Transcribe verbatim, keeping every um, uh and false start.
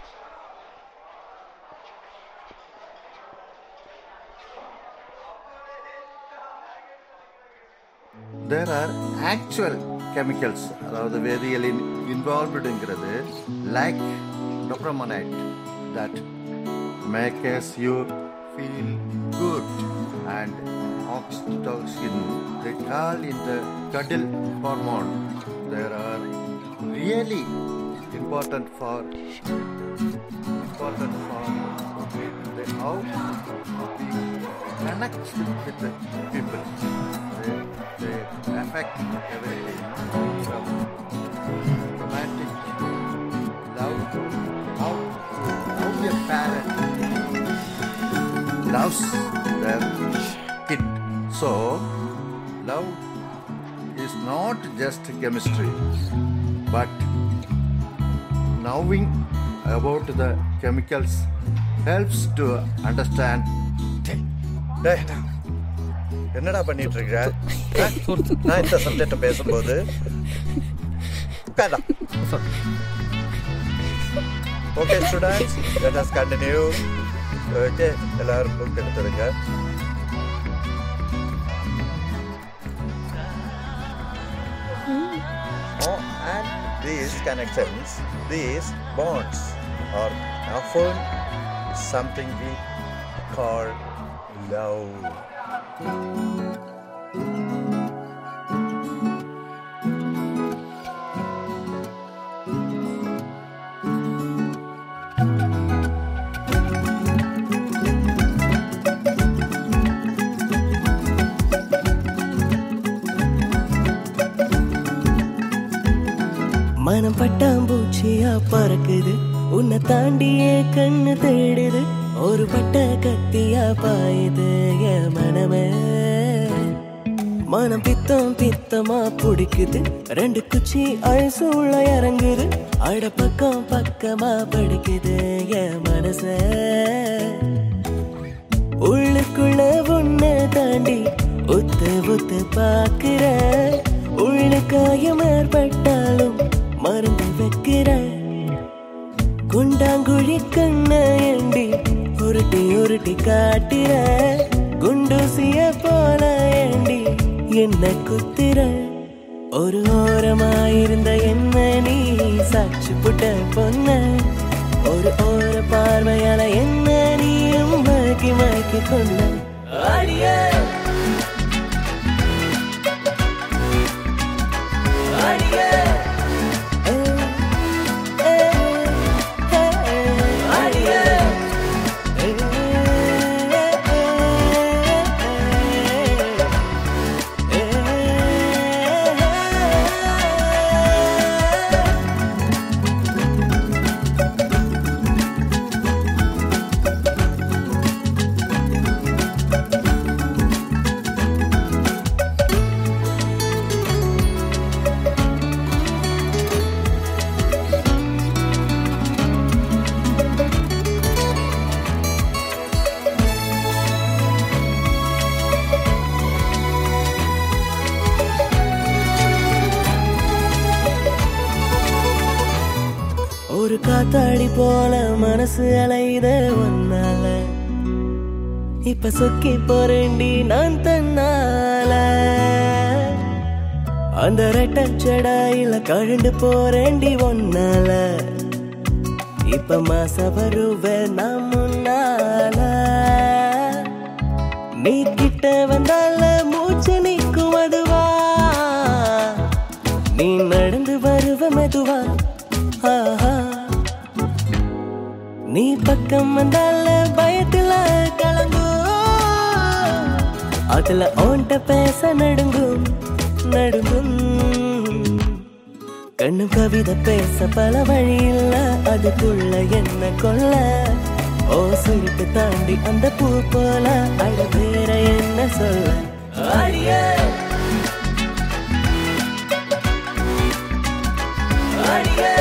There are actual chemicals, அதாவது வேதியியலில் involved இங்கிறது like dopamine that makes you feel good and oxytocin they call in the cuddle hormone. There are really important for important for the how we connect with the people. They, they affect everything from romantic love to how, how a parent loves their kid. So, love is not just chemistry, but knowing about the chemicals helps to understand. என்னடா பண்ணிட்டு இருக்க? நான் இந்த சப்ஜெக்ட பேசும்போது okay students, let us continue. ஓகே, எல்லாரும் book எடுத்துருங்க. Oh, and these connections, these bonds are often something we call love. மனம் பட்டாம்பூச்சியா பறக்குது, உன்னை தாண்டியே கண்ணு தேடுது, ஒரு பட்ட கத்தியா பாயுது என் மனமே. மனம் பித்தம் பித்தமா பிடிக்குது, ரெண்டு குச்சி ஐசூள்ள இறங்குது, அட பக்கம் பக்கமா படிக்குது என் மனச. உள்ளுக்குள்ள உன்னை தாண்டி உத்து உத்து பாக்குற, உள்ள காயம் ஏற்பட்டாலும் மருந்து வைக்கிற, குண்டாங்குழி கண்ண ஏண்டி உருட்டி உருட்டி காட்டுற, குண்டூசிய போல ஏண்டி என்ன குத்துற. ஒரு ஓரமாயிருந்த என்ன நீ சாட்சி புட்ட பொண்ண, ஒரு ஓர பார்வையால என்ன நீயும் மாக்கி மாக்கி கொண்ட. அடியே அடியே ஒரு காத்தாடி போல மனசு அலைத ஒன்னால, இப்ப சொக்கி போறேண்டி நான் தன்னால. அந்த ரெட்டச்சடாயில கழுண்டு போறேண்டி ஒன்னால, இப்ப மாச வருவேன் நான் முன்னால. நீ கிட்ட வந்தால மூச்சு நிற்கும் அதுவா, நீ நடந்து வருவ மெதுவா. ஆஹா, நீ பக்கம் வந்தால பயத்துல கலங்கும், அதுல ஓண்ட பேச நடுங்கும் நடுங்கும். கண்ணு கவிதை பேச பல வழி இல்ல, அதுக்குள்ள என்ன கொல்ல. ஓ சுருட்டு தாண்டி அந்த பூ போல, அட வேற என்ன சொல்ல. அடியே அடியே